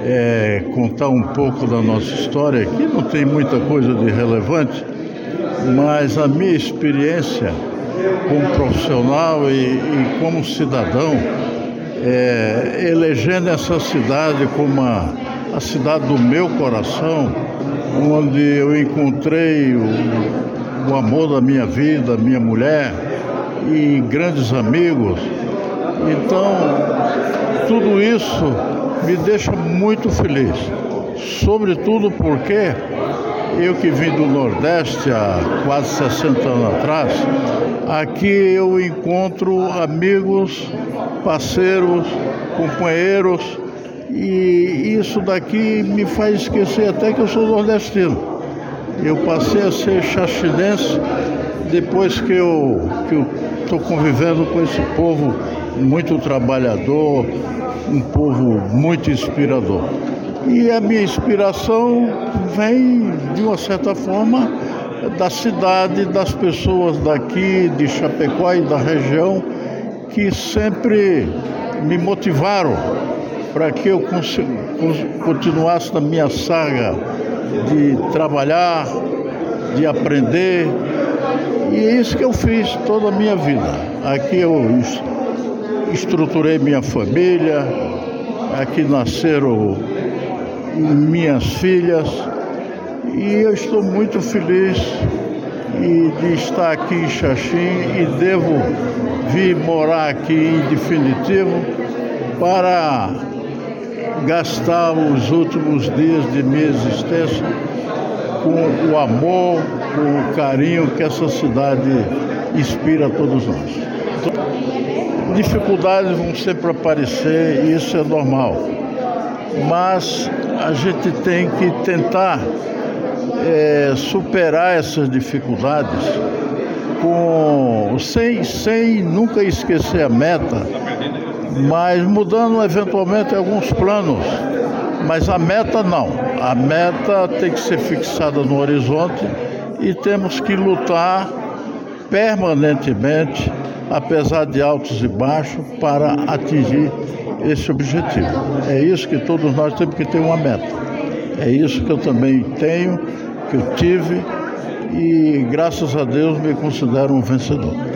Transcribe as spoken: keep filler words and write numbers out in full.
é, contar um pouco da nossa história. Aqui não tem muita coisa de relevante, mas a minha experiência como profissional e, e como cidadão, é, elegendo essa cidade como a, a cidade do meu coração, onde eu encontrei o, o amor da minha vida, minha mulher e grandes amigos. Então, tudo isso me deixa muito feliz, sobretudo porque eu que vim do Nordeste há quase sessenta anos atrás, aqui eu encontro amigos, parceiros, companheiros, e isso daqui me faz esquecer até que eu sou nordestino. Eu passei a ser xaxinense depois que eu que eu estou convivendo com esse povo muito trabalhador, um povo muito inspirador. E a minha inspiração vem, de uma certa forma, da cidade, das pessoas daqui, de Chapecó e da região, que sempre me motivaram para que eu continuasse na minha saga de trabalhar, de aprender. E é isso que eu fiz toda a minha vida. Aqui eu estruturei minha família, aqui nasceram minhas filhas, e eu estou muito feliz de estar aqui em Xaxim e devo vir morar aqui em definitivo para gastar os últimos dias de minha existência com o amor, com o carinho que essa cidade inspira a todos nós. Dificuldades vão sempre aparecer, e isso é normal, mas a gente tem que tentar é, superar essas dificuldades com, sem, sem nunca esquecer a meta, mas mudando eventualmente alguns planos. Mas a meta não. A meta tem que ser fixada no horizonte e temos que lutar permanentemente, apesar de altos e baixos, para atingir esse objetivo. É isso que todos nós temos que ter uma meta. É isso que eu também tenho, que eu tive, e graças a Deus me considero um vencedor.